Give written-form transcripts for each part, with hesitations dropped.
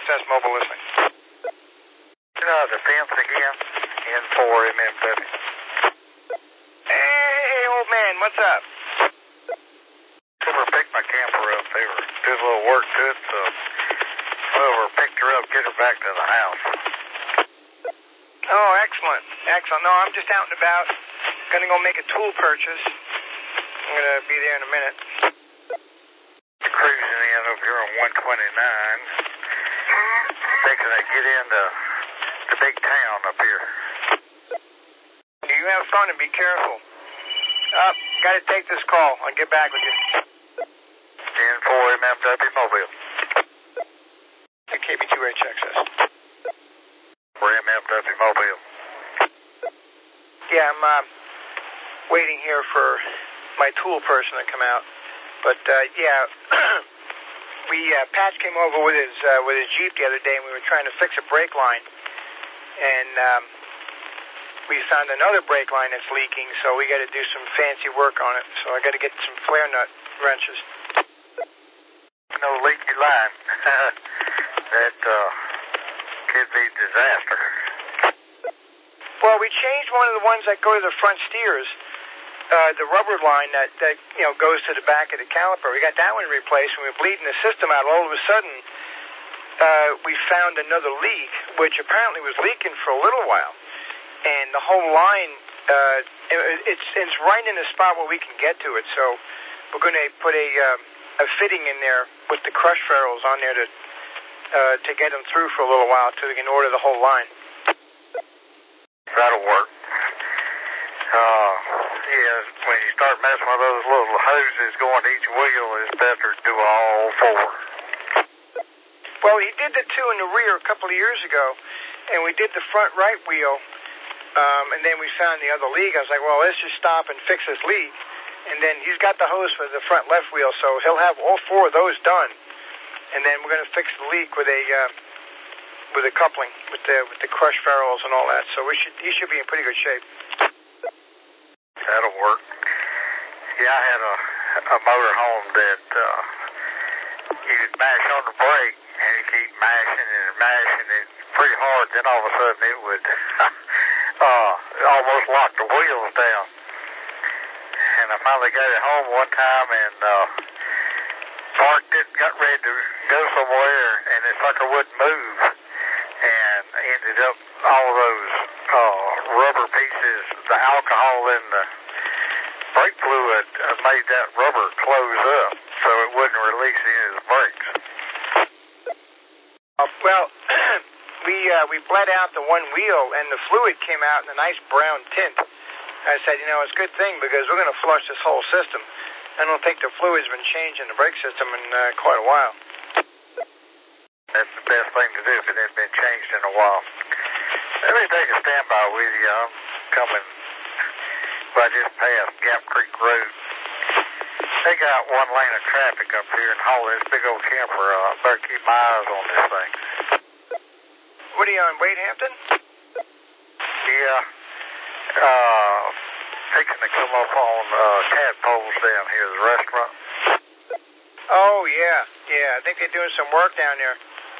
KV2HXS mobile listening. Defense again, N4MFW. Hey, old man, what's up? Whoever picked my camper up, they were doing a little work to it, so whoever picked her up, get her back to the house. Oh, excellent. Excellent. No, I'm just out and about. Gonna go make a tool purchase. I'm gonna be there in a minute. Cruising in over here on 129. Thinking I get into the big town up here. You have fun and be careful. Gotta take this call. I'll get back with you. N4MFW mobile. KV2HXS. For MFW mobile. Yeah, I'm waiting here for my tool person to come out. But Patch came over with his Jeep the other day, and we were trying to fix a brake line, and we found another brake line that's leaking, so we got to do some fancy work on it. So I got to get some flare nut wrenches. No leaky line. That could be disaster. Well, we changed one of the ones that go to the front steers. The rubber line that goes to the back of the caliper. We got that one replaced, and we were bleeding the system out. All of a sudden, we found another leak, which apparently was leaking for a little while. And the whole line, it's right in the spot where we can get to it. So we're going to put a fitting in there with the crush ferrules on there to get them through for a little while until we can order the whole line. That'll work. Yeah, when you start messing with those little hoses going to each wheel, it's better to do all four. Well, he did the two in the rear a couple of years ago, and we did the front right wheel, and then we found the other leak. I was like, well, let's just stop and fix this leak. And then he's got the hose for the front left wheel, so he'll have all four of those done. And then we're going to fix the leak with a coupling, with the crush ferrules and all that. So he should be in pretty good shape. That'll work. Yeah, I had a motorhome that you'd mash on the brake, and you keep mashing and mashing it pretty hard. Then all of a sudden it would almost lock the wheels down. And I finally got it home one time and parked it, got ready to go somewhere, and the sucker wouldn't move. And ended up all those rubber pieces, the alcohol in the brake fluid made that rubber close up, so it wouldn't release any of the brakes. We bled out the one wheel, and the fluid came out in a nice brown tint. I said, it's a good thing because we're going to flush this whole system. I don't think the fluid's been changed in the brake system in quite a while. That's the best thing to do if it hadn't been changed in a while. Let me take a standby with you. I'm coming by just past Gap Creek Road. They got one lane of traffic up here and hauling this big old camper. Better keep my eyes on this thing. What are you on, Wade Hampton? Yeah. Fixing to come up on Tadpoles down here, the restaurant. Oh, yeah. I think they're doing some work down there.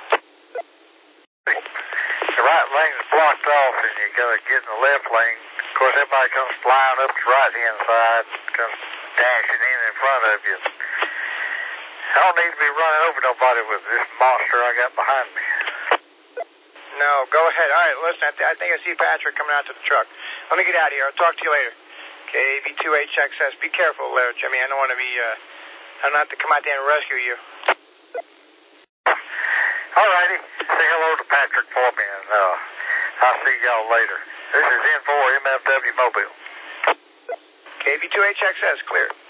The right lane's blocked off, and you gotta get in the left lane. Of course, everybody comes flying up the right-hand side, comes dashing in front of you. I don't need to be running over nobody with this monster I got behind me. No, go ahead. All right, listen, I think I see Patrick coming out to the truck. Let me get out of here. I'll talk to you later. KV2HXS. Be careful there, Jimmy. I don't want to be, I don't have to come out there and rescue you. All righty. Say hello to Patrick for me, and I'll see y'all later. This is N4MFW Mobile. KV2HXS, clear.